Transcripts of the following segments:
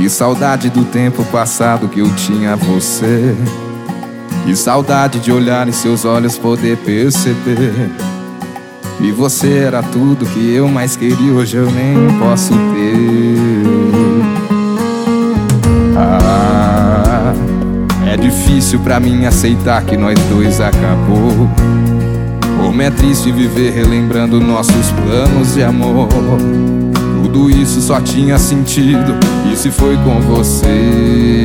Que saudade do tempo passado que eu tinha você. Que saudade de olhar em seus olhos, poder perceber que você era tudo que eu mais queria, hoje eu nem posso ter. É difícil pra mim aceitar que nós dois acabou. Como é triste viver relembrando nossos planos de amor. Tudo isso só tinha sentido e se foi com você.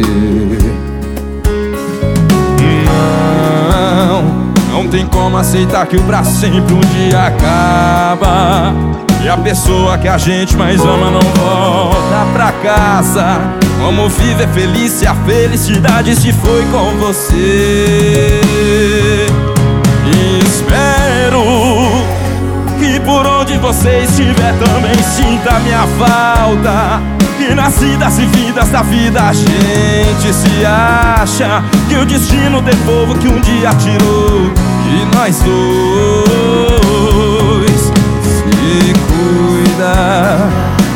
Não tem como aceitar que o pra sempre um dia acaba. E a pessoa que a gente mais ama não volta pra casa. Como viver feliz se a felicidade se foi com você? Espero que por onde você estiver também sinta minha falta. Que nas idas e vindas da vida a gente se acha. Que o destino devolva o que um dia tirou de nós dois. Se cuida,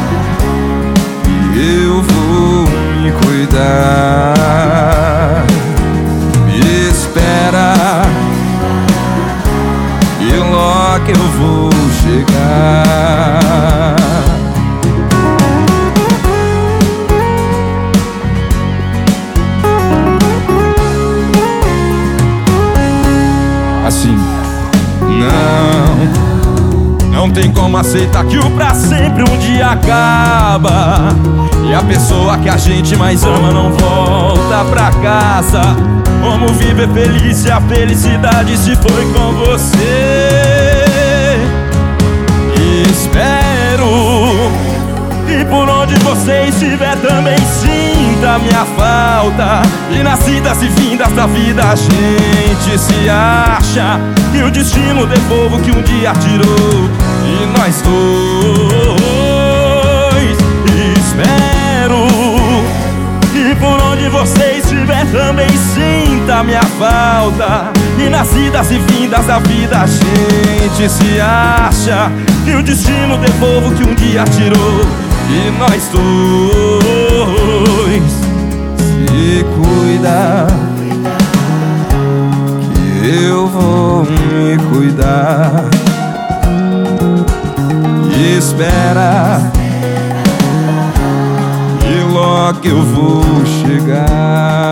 e eu vou me cuidar. Me espera, e logo eu vou chegar. Assim, não tem como aceitar que o pra sempre um dia acaba. E a pessoa que a gente mais ama não volta pra casa. Como viver feliz se a felicidade se foi com você? Espero que por onde você estiver também sinta minha falta. E nas idas e vindas da vida a gente se acha. Que o destino devolva o que um dia tirou de nós dois. Espero que por onde você estiver também sinta minha falta. E nas idas e vindas da vida a gente se acha. Que o destino devolva o que um dia tirou de nós dois. Se cuida, que eu vou me cuidar. E espera, e logo eu vou chegar.